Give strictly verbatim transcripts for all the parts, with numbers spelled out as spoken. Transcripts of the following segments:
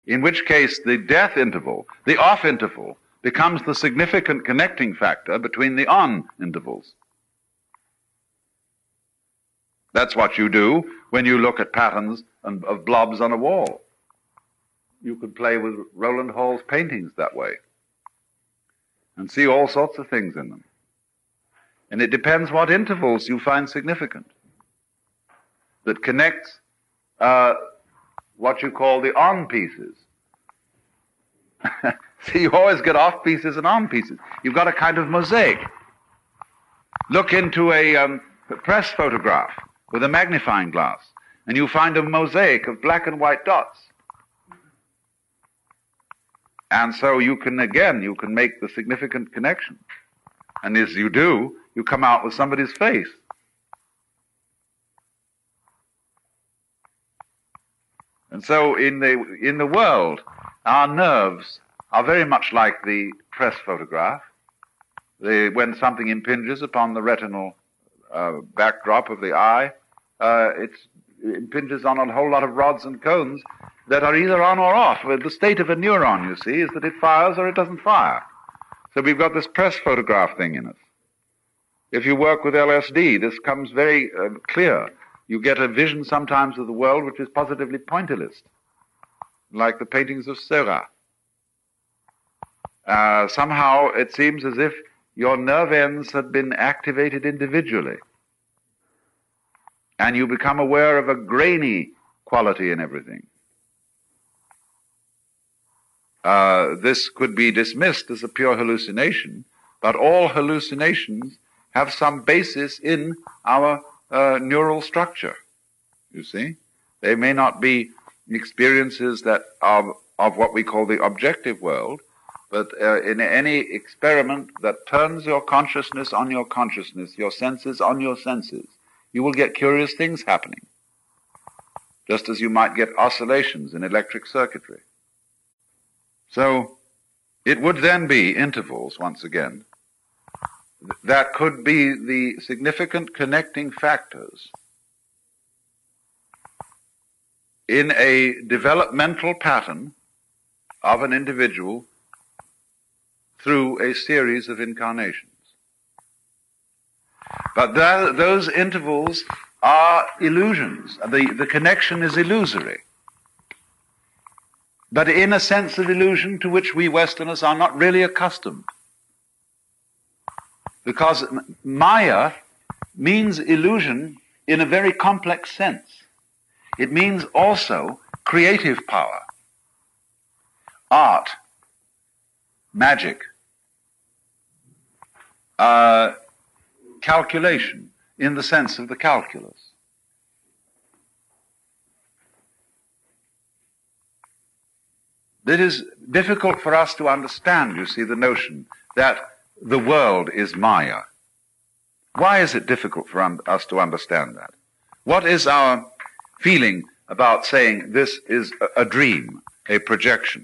in which case the death interval, the off interval, becomes the significant connecting factor between the on intervals. That's what you do when you look at patterns of blobs on a wall. You could play with Roland Hall's paintings that way and see all sorts of things in them. And it depends what intervals you find significant that connects uh, what you call the on pieces. See, you always get off pieces and on pieces. You've got a kind of mosaic. Look into a, um, a press photograph with a magnifying glass, and you find a mosaic of black and white dots. And so you can, again, you can make the significant connection. And as you do, you come out with somebody's face. And so in the, in the world, our nerves are very much like the press photograph. They, when something impinges upon the retinal uh, backdrop of the eye, uh, it's, it impinges on a whole lot of rods and cones that are either on or off. The state of a neuron, you see, is that it fires or it doesn't fire. So we've got this press photograph thing in us. If you work with L S D, this comes very uh, clear. You get a vision sometimes of the world which is positively pointillist, like the paintings of Seurat. Uh, somehow it seems as if your nerve ends had been activated individually, and you become aware of a grainy quality in everything. Uh, this could be dismissed as a pure hallucination, but all hallucinations have some basis in our uh, neural structure, you see. They may not be experiences that are of what we call the objective world, but uh, in any experiment that turns your consciousness on your consciousness, your senses on your senses, you will get curious things happening, just as you might get oscillations in electric circuitry. So it would then be intervals, once again, that could be the significant connecting factors in a developmental pattern of an individual through a series of incarnations. But that, those intervals are illusions. The, the connection is illusory. But in a sense of illusion to which we Westerners are not really accustomed. Because Maya means illusion in a very complex sense. It means also creative power, art, magic, uh, calculation in the sense of the calculus. It is difficult for us to understand, you see, the notion that the world is Maya. Why is it difficult for un- us to understand that? What is our feeling about saying this is a, a dream, a projection?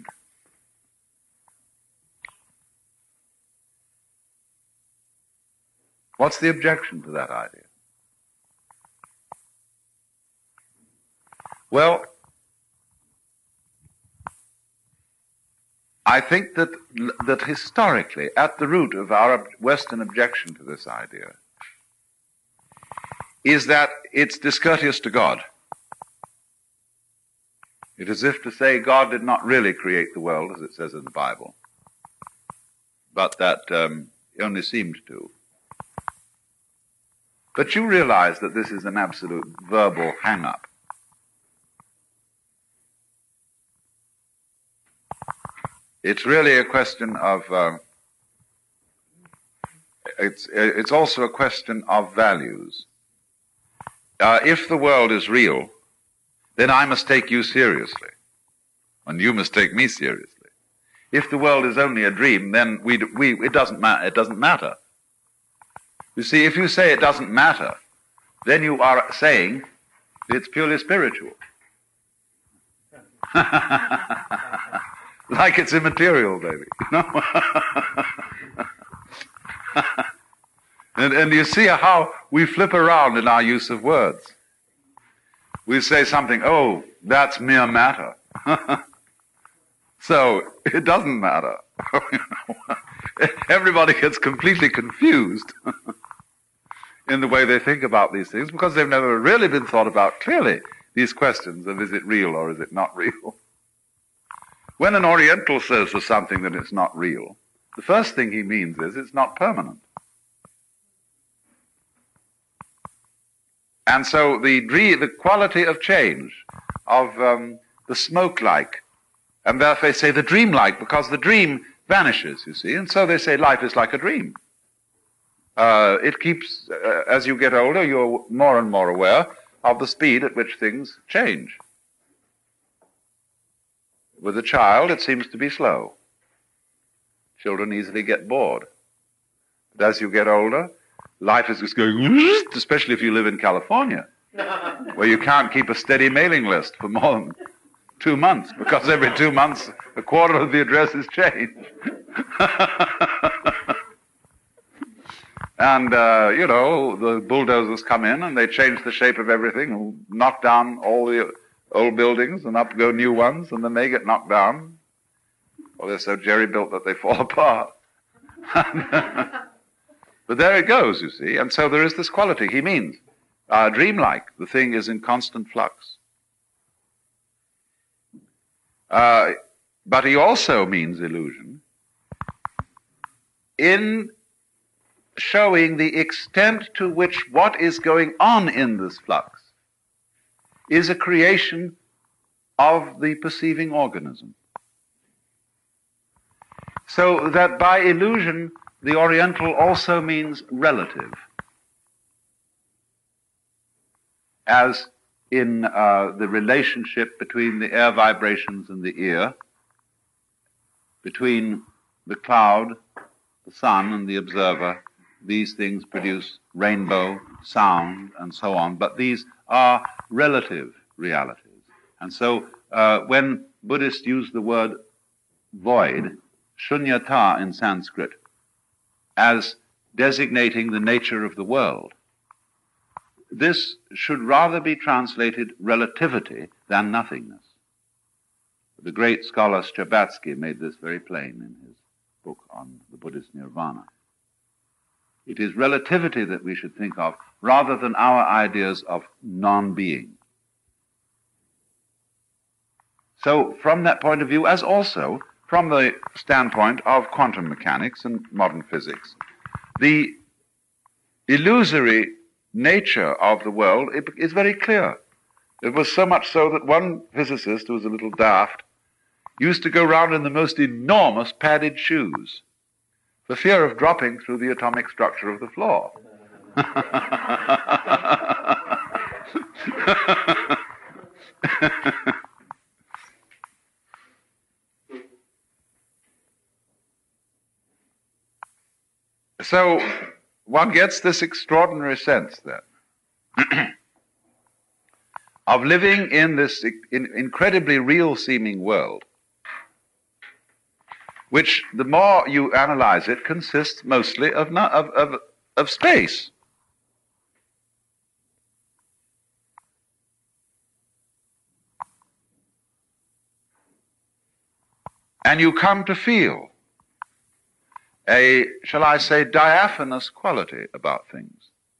What's the objection to that idea? Well, I think that, that historically, at the root of our Western objection to this idea is that it's discourteous to God. It is as if to say God did not really create the world, as it says in the Bible, but that um, he only seemed to. But you realize that this is an absolute verbal hang-up. It's really a question of, uh, it's, it's also a question of values. Uh, if the world is real, then I must take you seriously, and you must take me seriously. If the world is only a dream, then we, we, it doesn't ma- it doesn't matter. You see, if you say it doesn't matter, then you are saying it's purely spiritual. Like it's immaterial, baby. You know? and, and you see how we flip around in our use of words. We say something, oh, that's mere matter. So it doesn't matter. Everybody gets completely confused in the way they think about these things because they've never really been thought about clearly, these questions of is it real or is it not real. When an Oriental says to something that it's not real, the first thing he means is it's not permanent. And so the dream, the quality of change, of um, the smoke-like, and therefore they say the dream-like, because the dream vanishes, you see, and so they say life is like a dream. Uh, it keeps, uh, as you get older, you're more and more aware of the speed at which things change. With a child, it seems to be slow. Children easily get bored. But as you get older, life is just going, especially if you live in California, where you can't keep a steady mailing list for more than two months, because every two months a quarter of the addresses change. And, uh, you know, the bulldozers come in and they change the shape of everything and knock down all the old buildings and up go new ones, and then they get knocked down. Well, they're so jerry-built that they fall apart. But there it goes, you see. And so there is this quality. He means uh, dreamlike. The thing is in constant flux. Uh, but he also means illusion in showing the extent to which what is going on in this flux is a creation of the perceiving organism. So that by illusion, the Oriental also means relative, as in uh, the relationship between the air vibrations and the ear, between the cloud, the sun, and the observer. These things produce rainbow, sound, and so on, but these are relative realities. And so uh, when Buddhists use the word void, shunyata in Sanskrit, as designating the nature of the world, this should rather be translated relativity than nothingness. The great scholar Strzebatsky made this very plain in his book on the Buddhist nirvana. It is relativity that we should think of rather than our ideas of non-being. So from that point of view, as also from the standpoint of quantum mechanics and modern physics, the illusory nature of the world is very clear. It was so much so that one physicist, who was a little daft, used to go round in the most enormous padded shoes for fear of dropping through the atomic structure of the floor. So one gets this extraordinary sense then of living in this in incredibly real-seeming world, which, the more you analyze it, consists mostly of, not, of, of, of space. And you come to feel a, shall I say, diaphanous quality about things.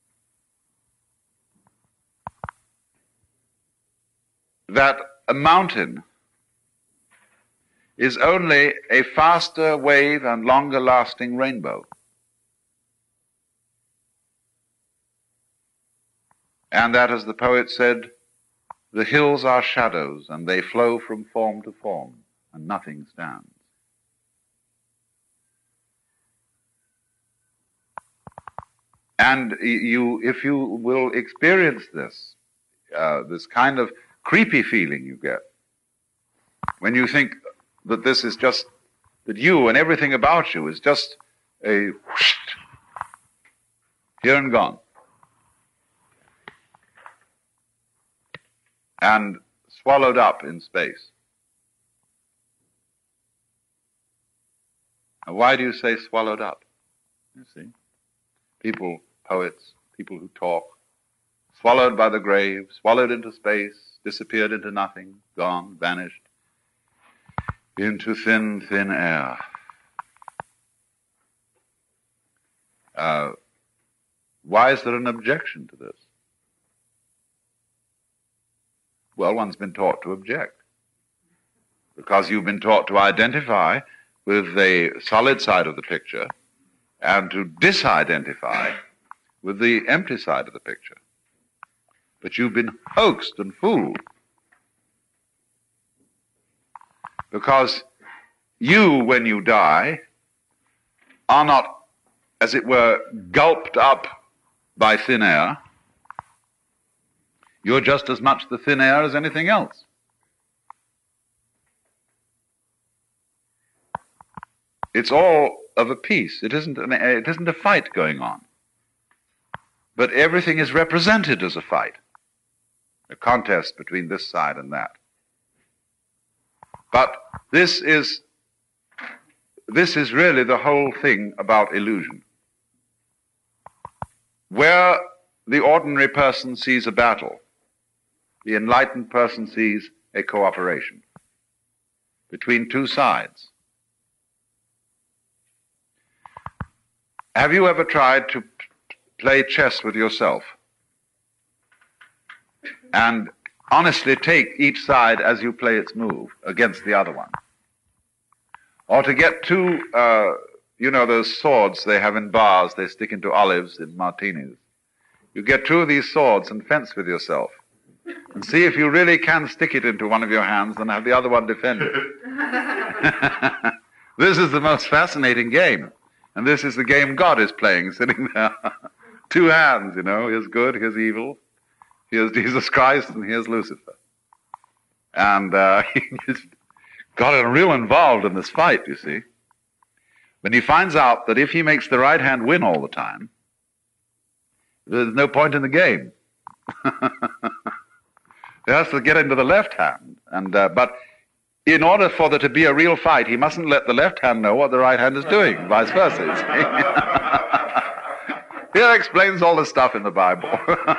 That a mountain is only a faster wave and longer lasting rainbow. And that, as the poet said, the hills are shadows and they flow from form to form and nothing stands. And you, if you will experience this, uh, this kind of creepy feeling you get when you think that this is just, that you and everything about you is just a whoosh, here and gone. And swallowed up in space. Now, why do you say swallowed up? You see? People, poets, people who talk, swallowed by the grave, swallowed into space, disappeared into nothing, gone, vanished. into thin, thin air. Uh, why is there an objection to this? Well, one's been taught to object, because you've been taught to identify with the solid side of the picture and to disidentify with the empty side of the picture. But you've been hoaxed and fooled, because you, when you die, are not, as it were, gulped up by thin air. You're just as much the thin air as anything else. It's all of a piece. It isn't an, it isn't a fight going on. But everything is represented as a fight, a contest between this side and that. But this is, this is really the whole thing about illusion. Where the ordinary person sees a battle, the enlightened person sees a cooperation between two sides. Have you ever tried to play chess with yourself and honestly take each side as you play its move against the other one? Or to get two, uh, you know, those swords they have in bars, they stick into olives in martinis. You get two of these swords and fence with yourself and see if you really can stick it into one of your hands and have the other one defend it. This is the most fascinating game. And this is the game God is playing, sitting there. Two hands, you know, here's good, here's evil. Here's Jesus Christ, and here's Lucifer. And uh, he's got real involved in this fight, you see. When he finds out that if he makes the right hand win all the time, there's no point in the game. He has to get into the left hand. And uh, but in order for there to be a real fight, he mustn't let the left hand know what the right hand is doing, vice versa. You see? Here explains all the stuff in the Bible.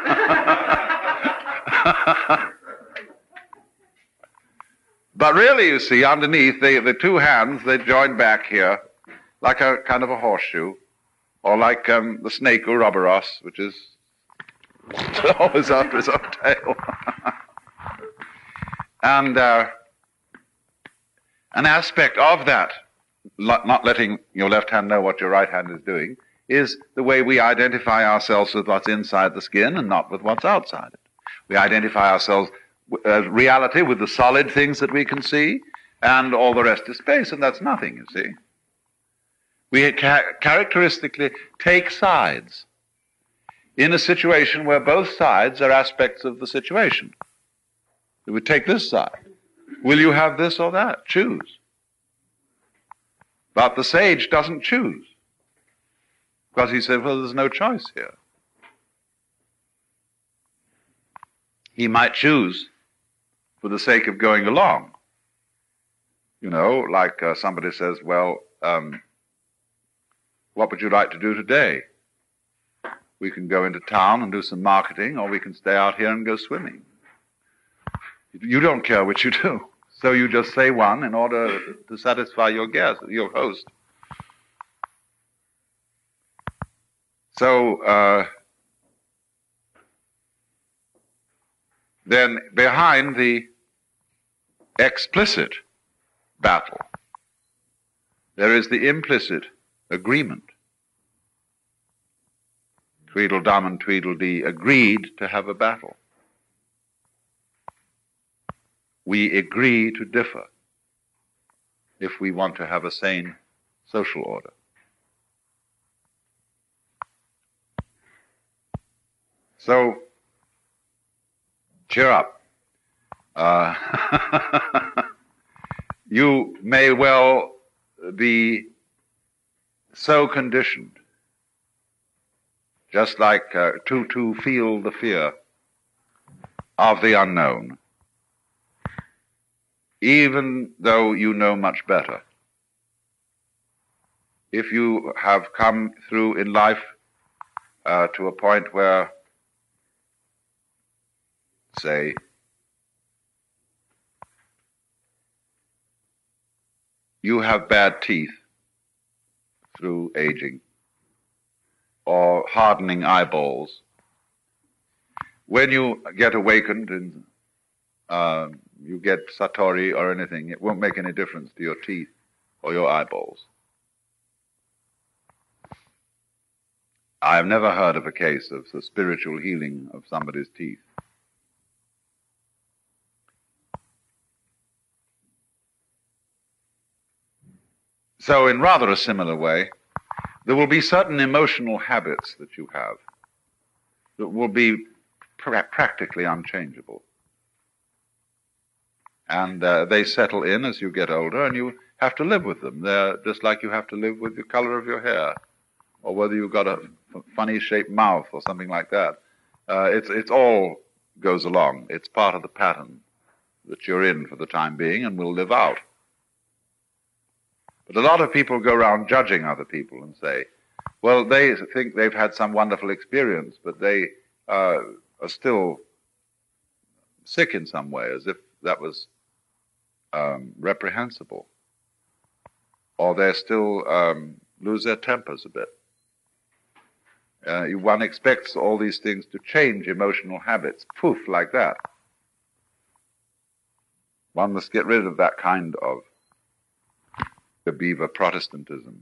But really, you see, underneath, the, the two hands, they join back here, like a kind of a horseshoe, or like um, the snake Ouroboros, which is always after his own tail. And uh, an aspect of that, not letting your left hand know what your right hand is doing, is the way we identify ourselves with what's inside the skin and not with what's outside it. We identify ourselves as reality with the solid things that we can see, and all the rest is space, and that's nothing, you see. We ca- characteristically take sides in a situation where both sides are aspects of the situation. We would take this side. Will you have this or that? Choose. But the sage doesn't choose, because he said, well, there's no choice here. He might choose for the sake of going along. You know, like uh, somebody says, well, um, what would you like to do today? We can go into town and do some marketing, or we can stay out here and go swimming. You don't care what you do. So you just say one in order to satisfy your guest, your host. So uh, then behind the explicit battle, there is the implicit agreement. Tweedledum and Tweedledee agreed to have a battle. We agree to differ if we want to have a sane social order. So, cheer up. Uh, you may well be so conditioned, just like uh, to, to feel the fear of the unknown, even though you know much better. If you have come through in life uh, to a point where, say, you have bad teeth through aging, or hardening eyeballs. When you get awakened and uh, you get satori or anything, it won't make any difference to your teeth or your eyeballs. I have never heard of a case of the spiritual healing of somebody's teeth. So in rather a similar way, there will be certain emotional habits that you have that will be pra- practically unchangeable. And uh, they settle in as you get older, and you have to live with them. They're just like you have to live with the color of your hair, or whether you've got a f- funny-shaped mouth or something like that. Uh, it's, it's all goes along. It's part of the pattern that you're in for the time being and will live out. But a lot of people go around judging other people and say, well, they think they've had some wonderful experience, but they uh, are still sick in some way, as if that was um, reprehensible. Or they still um, lose their tempers a bit. Uh, one expects all these things to change emotional habits, poof, like that. One must get rid of that kind of the beaver Protestantism.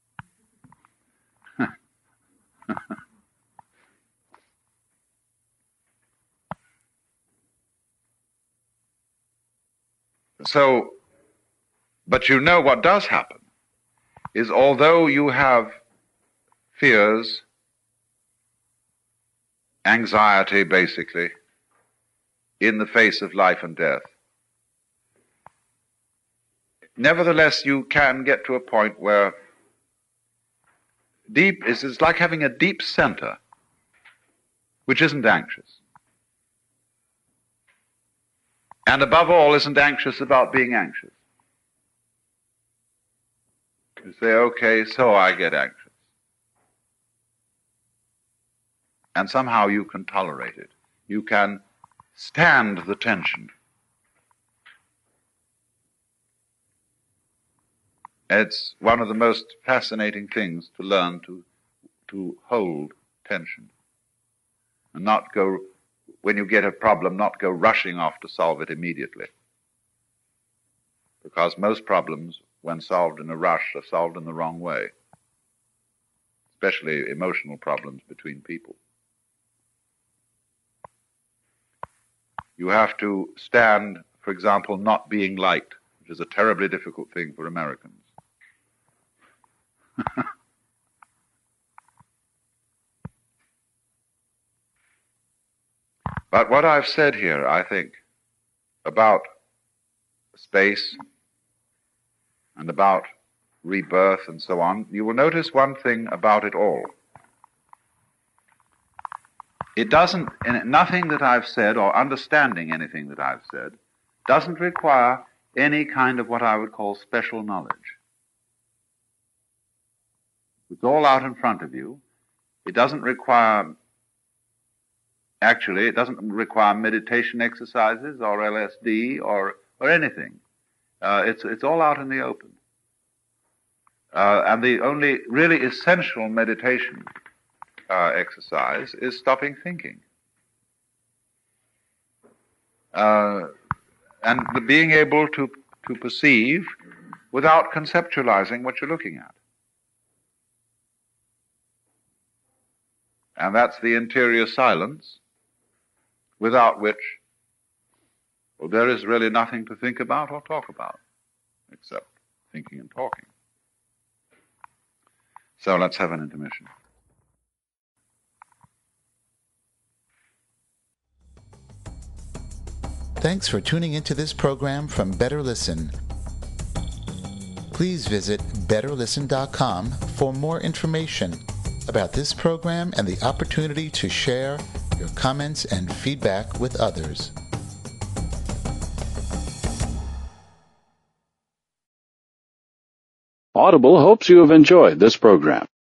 So, but you know what does happen is, although you have fears, anxiety basically, in the face of life and death, nevertheless you can get to a point where deep is it's like having a deep center which isn't anxious. And above all, isn't anxious about being anxious. You say, okay, so I get anxious. And somehow you can tolerate it. You can stand the tension. It's one of the most fascinating things to learn to, to hold tension. And not go, when you get a problem, not go rushing off to solve it immediately. Because most problems, when solved in a rush, are solved in the wrong way. Especially emotional problems between people. You have to stand, for example, not being liked, which is a terribly difficult thing for Americans. But what I've said here, I think, about space and about rebirth and so on, you will notice one thing about it all. It doesn't, nothing that I've said, or understanding anything that I've said, doesn't require any kind of what I would call special knowledge. It's all out in front of you. It doesn't require, actually, it doesn't require meditation exercises or L S D or, or anything. Uh, it's, it's all out in the open. Uh, and the only really essential meditation uh, exercise is stopping thinking. Uh, and the being able to, to perceive without conceptualizing what you're looking at. And that's the interior silence, without which, well, there is really nothing to think about or talk about, except thinking and talking. So let's have an intermission. Thanks for tuning into this program from Better Listen. Please visit better listen dot com for more information about this program and the opportunity to share your comments and feedback with others. Audible hopes you have enjoyed this program.